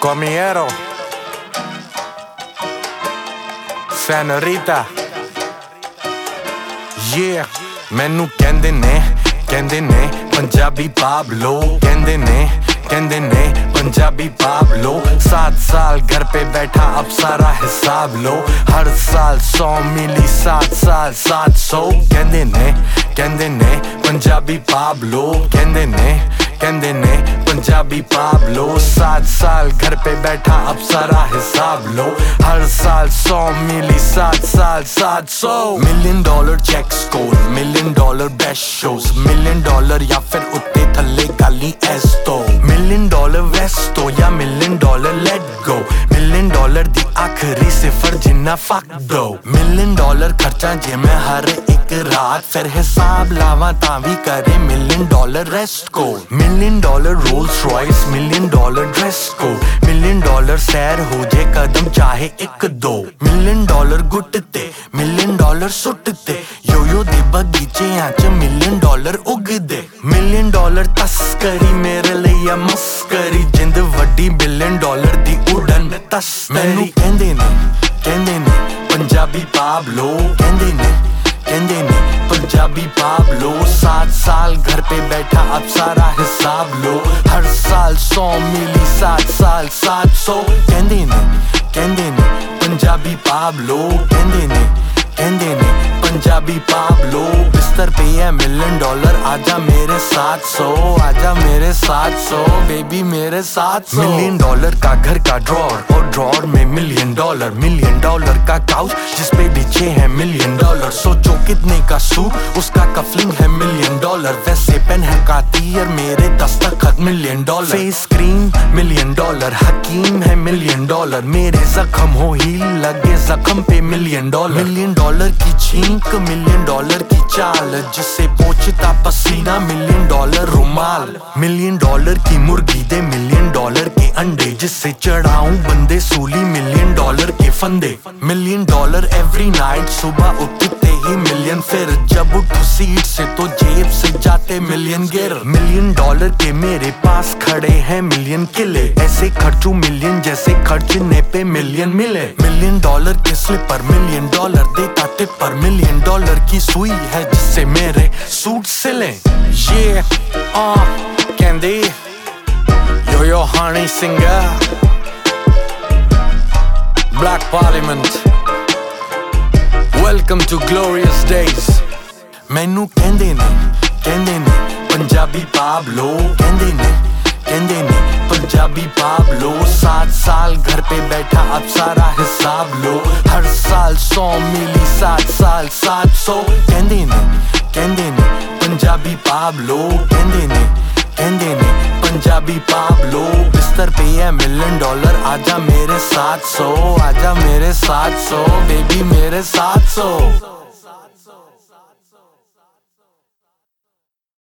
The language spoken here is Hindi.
Comiero Senorita Yeah मैनू कहंदे ने पंजाबी पाब्लो कहंदे ने पंजाबी पाब्लो 7 साल घर पे बैठा अब सारा हिसाब लो हर साल 100 मिली 7 साल 700 कहंदे ने पंजाबी पाब्लो कहंदे ने पंजाबी पाब्लो 7 साल घर पे बैठा अब सारा हिसाब लो हर साल 100 मिली 7 साल 700 $1 million check score $1 million best shows $1 million या फिर उत्ते थल्ले गाली एस्तो $1 million वेस्टो या $1 million लेट गो $1 million दी आखिरी सिफर जिन्ना फक दो $1 million खर्चा जे मैं हर एक रात फिर हिसाब लावा ता भी करे $1 million रेस्ट को $1 million Rolls Royce $1 million dress को $1 million सैर हो जे कदम चाहे एक दो $1 million गुटते $1 million सुटते यो दे बगीचे आंच $1 million उगदे $1 million तस्करी मेरे लिए मस्करी जिंद वड्डी $1 million दी उड़न तस्करी कहंदे ने पंजाबी पाब्लो कहंदे ने पंजाबी पाब्लो 7 साल घर पे बैठा अब सारा हिसाब लो हर साल 100 मिली 7 साल 700 कहंदे ने पंजाबी पाब्लो कहंदे ने पंजाबी पाब्लो बिस्तर पे है $1 million आजा मेरे 700 बेबी मेरे 700 $1 million का घर का ड्रॉर और ड्रॉर में $1 million का काउच जिसपे बिछे हैं $1 million सोचो कितने का सूट उसका कफलिंग है $1 million वैसे पेन है कातियर मेरे दस्तखत $1 million फेस क्रीम $1 million हकीम है $1 million मेरे जख्म हो हील लगे जख्म पे $1 million की छींक $1 million की चाल जिससे पोंछता पसीना $1 million रुमाल $1 million की मुर्गी दे $1 million के अंडे जिससे चढ़ाऊं बंदे सूली $1 million के फंदे $1 million एवरी नाइट सुबह उठते ही $1 फिर जब उठो सीट से तो जेब से जाते $1 गिर $1 million के मेरे पास खड़े हैं $1 million किले ऐसे खर्चू $1 million जैसे खर्चने पे $1 million मिले $1 million के स्लिपर $1 million देता टिप पर $1 million की सुई है जिससे मेरे सूट सिले ये कहंदे yo Honey singer Black Parliament Welcome to glorious days मैनू कहंदे ने पंजाबी पाब्लो कहंदे ने पंजाबी पाब्लो 7 साल घर पे बैठा अब सारा हिसाब लो हर साल 100 मिली 7 साल 700 कहंदे ने पंजाबी पाब्लो कहंदे ने पंजाबी पाब्लो बिस्तर पे है $1 million आजा मेरे 700 बेबी मेरे 700